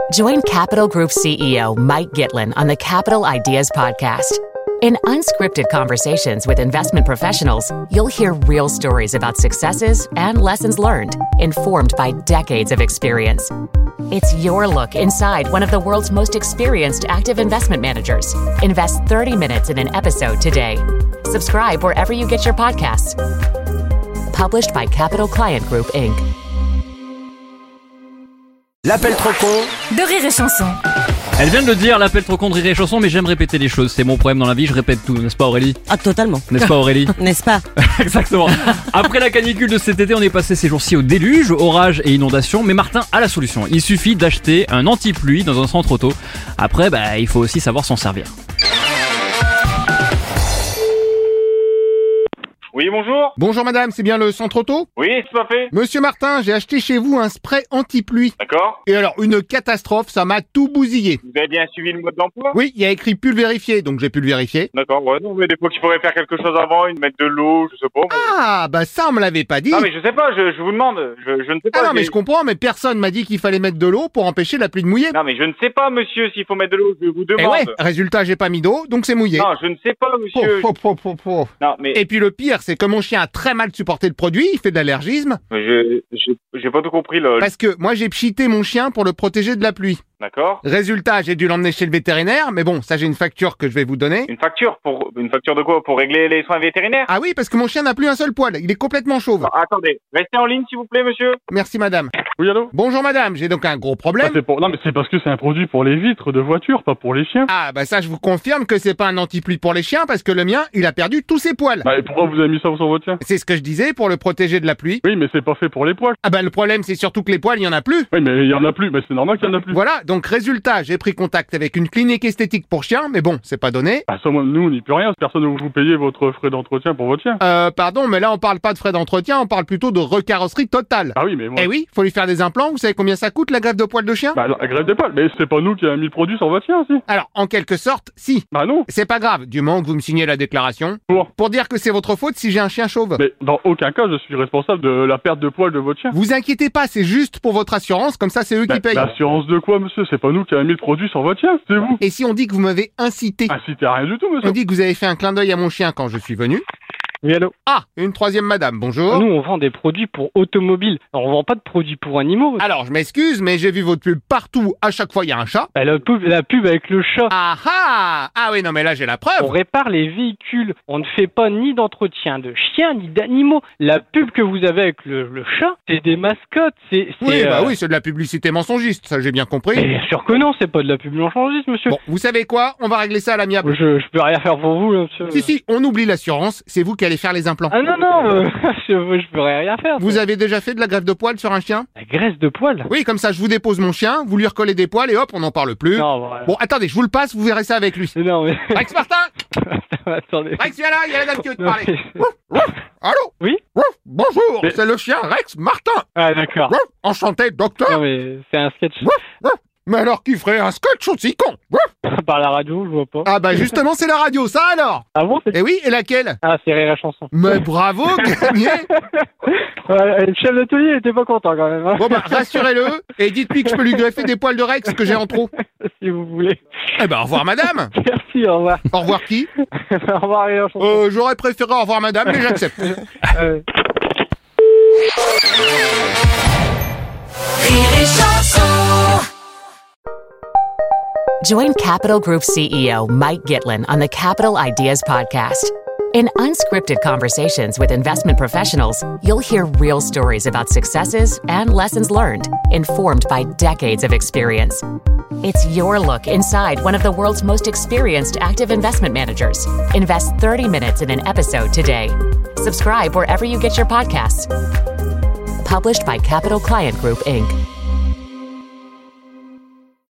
Join Capital Group CEO Mike Gitlin on the Capital Ideas Podcast. In unscripted conversations with investment professionals, you'll hear real stories about successes and lessons learned, informed by decades of experience. It's your look inside one of the world's most experienced active investment managers. Invest 30 minutes in an episode today. Subscribe wherever you get your podcasts. Published by Capital Client Group, Inc. L'appel trop con de Rire et Chanson. Elle vient de le dire, l'appel trop con de Rire et Chanson, mais j'aime répéter les choses. C'est mon problème dans la vie, je répète tout, n'est-ce pas Aurélie ? Ah, totalement. N'est-ce pas Aurélie ? N'est-ce pas ? Exactement. Après la canicule de cet été, on est passé ces jours-ci au déluge, orages et inondations. Mais Martin a la solution. Il suffit d'acheter un anti-pluie dans un centre auto. Après, il faut aussi savoir s'en servir. Oui, bonjour. Bonjour madame, c'est bien le centre auto ? Oui, tout à fait. Monsieur Martin, j'ai acheté chez vous un spray anti-pluie. D'accord. Et alors, une catastrophe, ça m'a tout bousillé. Vous avez bien suivi le mode d'emploi ? Oui, il y a écrit pulvérifier, donc j'ai pu le vérifier. D'accord, ouais, non, mais des fois qu'il faudrait faire quelque chose avant, mettre de l'eau, je sais pas. Ah, ça on me l'avait pas dit. Non, mais je sais pas, je vous demande, je ne sais pas. Ah non, mais je comprends, mais personne m'a dit qu'il fallait mettre de l'eau pour empêcher la pluie de mouiller. Non, mais je ne sais pas, monsieur, s'il faut mettre de l'eau, je vous demande. Et ouais, résultat, j'ai pas mis d'eau, donc c'est mouillé. Non, je ne sais pas, monsieur. Non, mais... Et puis le pire, c'est que mon chien a très mal supporté le produit, il fait de l'allergisme. J'ai pas tout compris, là. Parce que moi j'ai pchité mon chien pour le protéger de la pluie. D'accord. Résultat, j'ai dû l'emmener chez le vétérinaire, mais bon, ça j'ai une facture que je vais vous donner. Une facture de quoi ? Pour régler les soins vétérinaires ? Ah oui, parce que mon chien n'a plus un seul poil, il est complètement chauve. Non, attendez, restez en ligne, s'il vous plaît, monsieur. Merci madame. Oui, allô ? Bonjour madame, j'ai donc un gros problème. Non, mais c'est parce que c'est un produit pour les vitres de voiture, pas pour les chiens. Ah ça je vous confirme que c'est pas un anti-pluie pour les chiens, parce que le mien, il a perdu tous ses poils. Et pourquoi vous avez mis ça sur votre chien ? C'est ce que je disais, pour le protéger de la pluie. Oui, mais c'est pas fait pour les poils. Ah le problème c'est surtout que les poils, il y en a plus. Oui, mais il y en a plus, mais c'est normal qu'il y en a plus. Voilà, donc résultat, j'ai pris contact avec une clinique esthétique pour chiens, mais bon, c'est pas donné. Ça, nous, on n'y peut rien, personne ne vous payer votre frais d'entretien pour votre chien. Pardon, mais là on parle pas de frais d'entretien, on parle plutôt de recarrosserie totale. Ah oui, mais moi... Eh oui, faut lui faire des implants, vous savez combien ça coûte la greffe de poils de chien ? La greffe des poils, mais c'est pas nous qui avons mis le produit sur votre chien, si. Alors, en quelque sorte, si. Non. C'est pas grave, du moment que vous me signez la déclaration. Pour dire que c'est votre faute si j'ai un chien chauve. Mais dans aucun cas, je suis responsable de la perte de poils de votre chien. Vous inquiétez pas, c'est juste pour votre assurance, comme ça c'est eux qui payent. L'assurance de quoi, monsieur ? C'est pas nous qui avons mis le produit sur votre chien, c'est vous. Et si on dit que vous m'avez incité ? Incité à rien du tout, monsieur. On dit que vous avez fait un clin d'œil à mon chien quand je suis venu. Oui, allô ? Ah, une troisième madame, bonjour. Nous, on vend des produits pour automobiles. Alors, on vend pas de produits pour animaux. Alors, je m'excuse, mais j'ai vu votre pub partout, à chaque fois il y a un chat. La pub avec le chat. Ah oui, non mais là j'ai la preuve. On répare les véhicules. On ne fait pas ni d'entretien de chiens, ni d'animaux. La pub que vous avez avec le chat, c'est des mascottes. Oui, c'est de la publicité mensongiste, ça j'ai bien compris. Bien sûr que non, c'est pas de la pub mensongiste, monsieur. Bon, vous savez quoi ? On va régler ça à l'amiable. Je peux rien faire pour vous, là, monsieur. Si, on oublie l'assurance, c'est vous qui allez faire les implants. Ah non, je pourrais rien faire. Vous avez déjà fait de la greffe de poils sur un chien ? La graisse de poils ? Oui, comme ça je vous dépose mon chien, vous lui recollez des poils et hop, on n'en parle plus. Non, voilà. Bon, attendez, je vous le passe, vous verrez ça avec lui. Non, mais... Rex Martin Attendez. Rex, viens là, il y a la dame qui veut te parler. Mais... Allô ? Oui ? Bonjour, c'est le chien Rex Martin. Ah, d'accord. Enchanté, docteur. Non, mais c'est un sketch. Mais alors qui ferait un sketch aussi con ? Par la radio, je vois pas. Ah justement, c'est la radio, ça alors ? Ah bon ? Eh oui, et laquelle ? Ah, c'est Rire et Chanson. Mais bravo, gagné. Le chef d'atelier était pas content quand même. Hein. Bon rassurez-le, et dites-lui que je peux lui greffer des poils de Rex que j'ai en trop. Si vous voulez. Au revoir madame. Merci, au revoir. Au revoir qui ? Au revoir Rire et Chanson. J'aurais préféré au revoir madame, mais j'accepte. Rire et Chanson. Join Capital Group CEO Mike Gitlin on the Capital Ideas Podcast. In unscripted conversations with investment professionals, you'll hear real stories about successes and lessons learned, informed by decades of experience. It's your look inside one of the world's most experienced active investment managers. Invest 30 minutes in an episode today. Subscribe wherever you get your podcasts. Published by Capital Client Group, Inc.